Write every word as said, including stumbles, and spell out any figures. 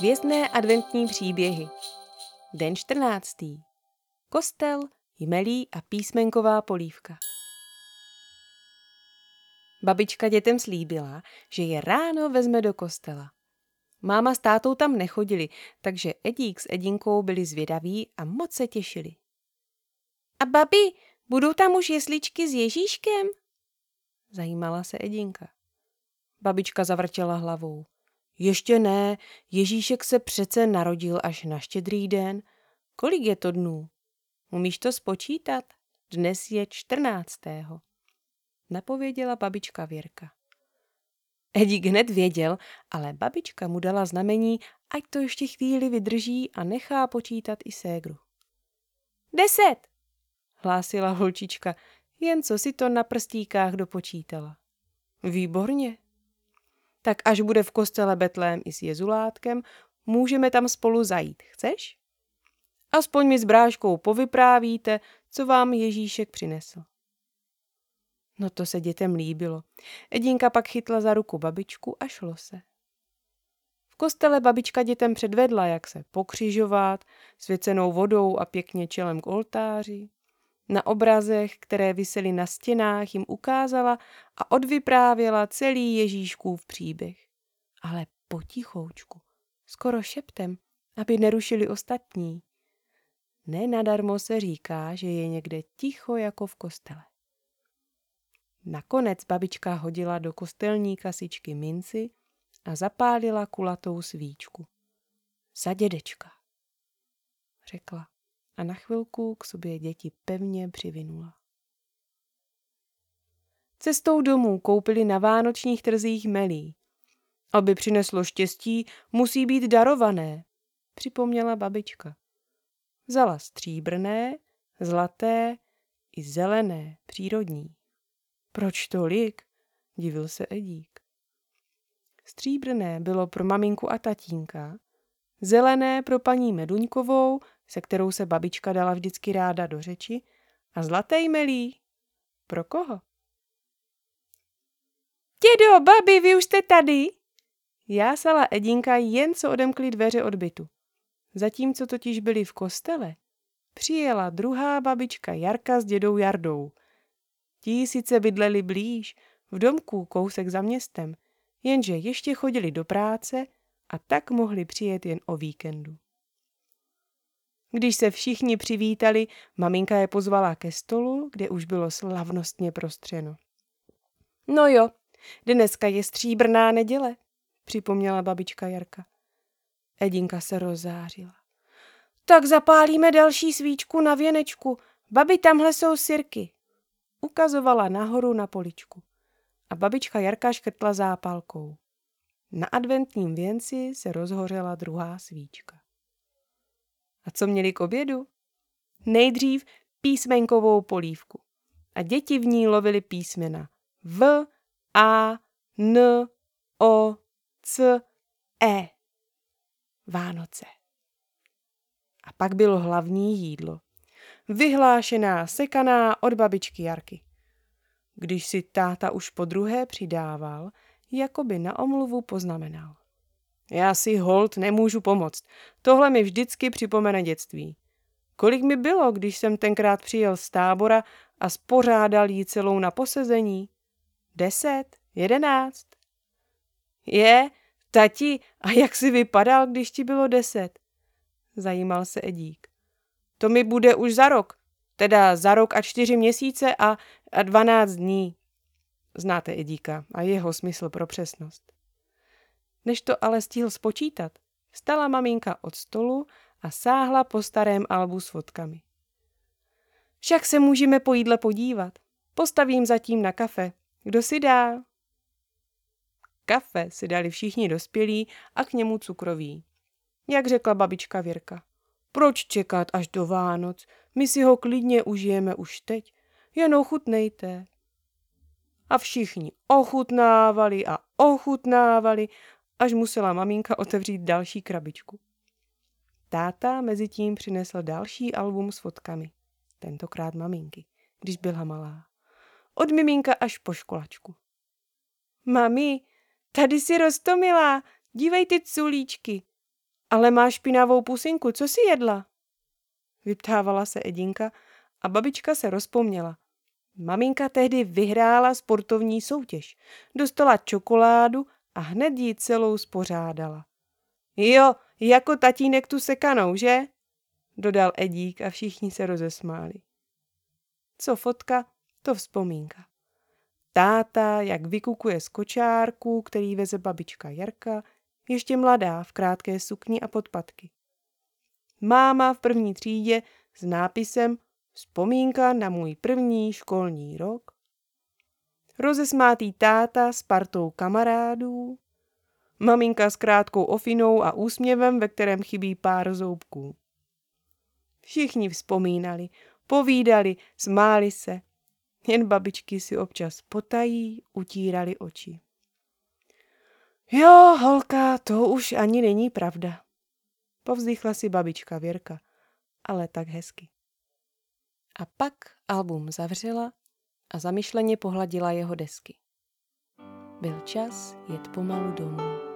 Hvězdné adventní příběhy. Den čtrnáctý. Kostel, jmelí a písmenková polívka. Babička dětem slíbila, že je ráno vezme do kostela. Máma s tátou tam nechodili, takže Edík s Edinkou byli zvědaví a moc se těšili. A babi, budou tam už jesličky s Ježíškem? Zajímala se Edinka. Babička zavrtěla hlavou. Ještě ne, Ježíšek se přece narodil až na Štědrý den. Kolik je to dnů? Umíš to spočítat? Dnes je čtrnáctého. Napověděla babička Věrka. Edík hned věděl, ale babička mu dala znamení, ať to ještě chvíli vydrží a nechá počítat i ségru. Deset, hlásila holčička, jen co si to na prstíkách dopočítala. Výborně. Tak až bude v kostele Betlém i s Jezulátkem, můžeme tam spolu zajít, chceš? Aspoň mi s bráškou povyprávíte, co vám Ježíšek přinesl. No to se dětem líbilo. Edinka pak chytla za ruku babičku a šlo se. V kostele babička dětem předvedla, jak se pokřižovat, svěcenou vodou a pěkně čelem k oltáři. Na obrazech, které visely na stěnách, jim ukázala a odvyprávěla celý Ježíškův příběh. Ale potichoučku, skoro šeptem, aby nerušili ostatní. Ne nadarmo se říká, že je někde ticho jako v kostele. Nakonec babička hodila do kostelní kasičky minci a zapálila kulatou svíčku. Za dědečka, řekla a na chvilku k sobě děti pevně přivinula. Cestou domů koupili na vánočních trzích melí. Aby přineslo štěstí, musí být darované, připomněla babička. Vzala stříbrné, zlaté i zelené, přírodní. Proč tolik? Divil se Edík. Stříbrné bylo pro maminku a tatínka, zelené pro paní Meduňkovou, se kterou se babička dala vždycky ráda do řeči, a zlaté jmelí. Pro koho? Dědo, babi, vy už jste tady? Jásala Edinka, jen co odemkli dveře od bytu. Zatímco totiž byli v kostele, přijela druhá babička Jarka s dědou Jardou. Ti sice bydleli blíž, v domku kousek za městem, jenže ještě chodili do práce a tak mohli přijet jen o víkendu. Když se všichni přivítali, maminka je pozvala ke stolu, kde už bylo slavnostně prostřeno. No jo, dneska je stříbrná neděle, připomněla babička Jarka. Edinka se rozzářila. Tak zapálíme další svíčku na věnečku. Babi, tamhle jsou sirky. Ukazovala nahoru na poličku. A babička Jarka škrtla zápalkou. Na adventním věnci se rozhořela druhá svíčka. A co měli k obědu? Nejdřív písmenkovou polívku. A děti v ní lovily písmena V, A, N, O, C, E. Vánoce. A pak bylo hlavní jídlo. Vyhlášená sekaná od babičky Jarky. Když si táta už po druhé přidával, jako by na omluvu poznamenal. Já si holt nemůžu pomoct. Tohle mi vždycky připomene dětství. Kolik mi bylo, když jsem tenkrát přijel z tábora a spořádal jí celou na posezení? Deset? Jedenáct? Je, tati, a jak jsi vypadal, když ti bylo deset? Zajímal se Edík. To mi bude už za rok, teda za rok a čtyři měsíce a, a dvanáct dní. Znáte Edíka a jeho smysl pro přesnost. Než to ale stihl spočítat, vstala maminka od stolu a sáhla po starém albu s fotkami. Však se můžeme po jídle podívat. Postavím zatím na kafe. Kdo si dá? Kafe si dali všichni dospělí a k němu cukroví. Jak řekla babička Věrka. Proč čekat až do Vánoc? My si ho klidně užijeme už teď. Jen ochutnejte. A všichni ochutnávali a ochutnávali, až musela maminka otevřít další krabičku. Táta mezitím přinesl další album s fotkami. Tentokrát maminky, když byla malá. Od miminka až po školačku. Mami, tady si roztomilá, dívej ty culíčky. Ale máš špinavou pusinku, co jsi jedla? Vyptávala se Edinka a babička se rozpomněla. Maminka tehdy vyhrála sportovní soutěž, dostala čokoládu a hned ji celou spořádala. Jo, jako tatínek tu sekanou, že? Dodal Edík a všichni se rozesmáli. Co fotka, to vzpomínka. Táta, jak vykukuje z kočárku, který veze babička Jarka, ještě mladá v krátké sukni a podpatky. Máma v první třídě s nápisem Vzpomínka na můj první školní rok. Rozesmátý táta s partou kamarádů. Maminka s krátkou ofinou a úsměvem, ve kterém chybí pár zoubků. Všichni vzpomínali, povídali, smáli se. Jen babičky si občas potají, utírali oči. Jo, holka, to už ani není pravda. Povzdychla si babička Věrka, ale tak hezky. A pak album zavřela a zamyšleně pohladila jeho desky. Byl čas jet pomalu domů.